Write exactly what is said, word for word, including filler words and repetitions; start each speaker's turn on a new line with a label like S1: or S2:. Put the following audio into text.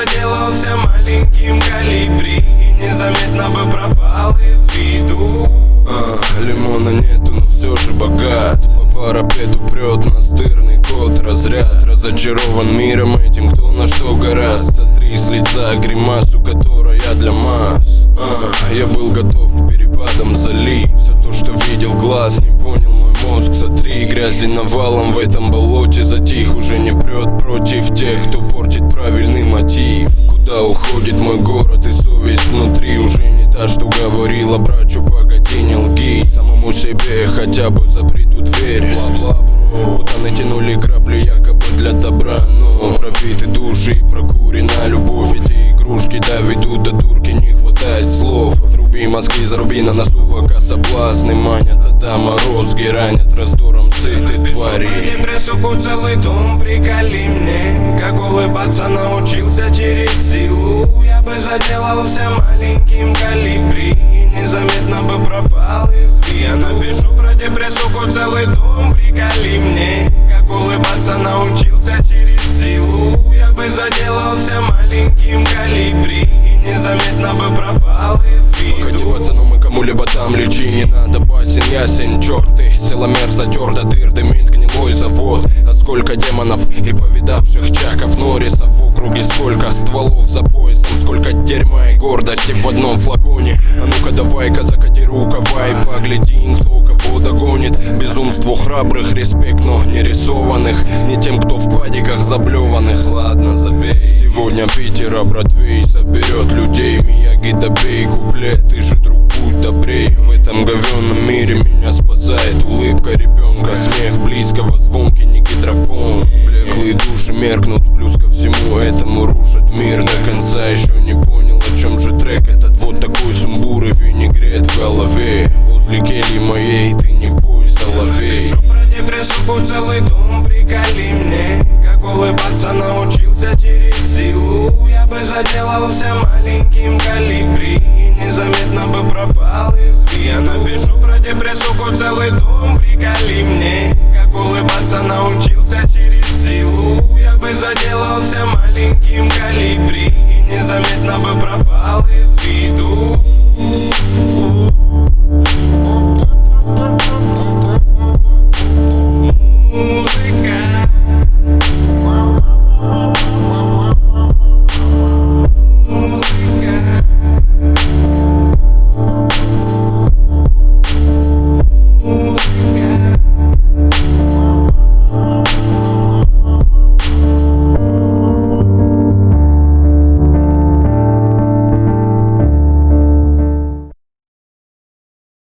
S1: заделался маленьким колибри и незаметно бы пропал из виду.
S2: а, Лимона нету, но все же богат. По парапету прет настырный кот. Разряд разочарован миром этим, кто на что гораст. Сотри с лица гримасу, которая для масс. а, Я был готов перепадом залить все то, что видел глаз, не понял мой мозг. Сотри грязи навалом в этом болоте. Затих, уже не прет против тех, кто портит правильный мотив. Куда уходит мой город и совесть внутри? Уже не та, что говорила: брачу, погоди, не лги. Самому себе хотя бы запри ту дверь. Бла-бла, бро. Куда натянули грабли якобы для добра, но пробиты души и прокурена любовь. Эти игрушки доведут до дурки, не хватает слов. Вруби мозги, заруби на носу, пока соблазны манят. А там морозги ранят раздором сытой твари.
S1: Напишу про депрессуху целый том, приколи мне, как улыбаться научился через силу. Я бы заделался маленьким колибри и незаметно бы пропал из виду. Я напишу про депрессуху целый том, приколи мне, как улыбаться научился через силу. Я бы заделался маленьким колибри и незаметно бы пропал из виду.
S2: Погоди, пацану, мы кому-либо там лечи, не надо басен, ясен, черты. Силомер затер до дыр, дымит гнилой завод. А сколько демонов и повидавших Чаков Норрисов в округе, сколько стволов за поясом, сколько дерьма и гордости в одном флаконе. А ну-ка давай-ка закати рукава и погляди, кто кого догонит. Безумству храбрых респект, но не рисованных, не тем, кто в падиках заблеванных. Ладно, забей. Сегодня Питера Бродвей соберет людей. Мияги, добей куплет, ты же друг, будь добрей. В этом говенном мире меня спасает улыбка ребенка, смех близкого, звонкий, не гидропон. Блеклые души меркнут, плюс ко всему этому рушат мир. До конца еще не понял, о чем же трек этот. Вот такой сумбур и винегрет в голове. Возле кельи моей ты не бойся, соловей.
S1: Напишу про депрессуху целый том, приколи мне, как улыбаться научился через силу. Я бы заделался маленьким колибри и незаметно бы пропал из виду. Я напишу про депрессуху целый том, приколи мне, как улыбаться научился через силу. Я бы заделался маленьким колибри и незаметно бы пропал из виду.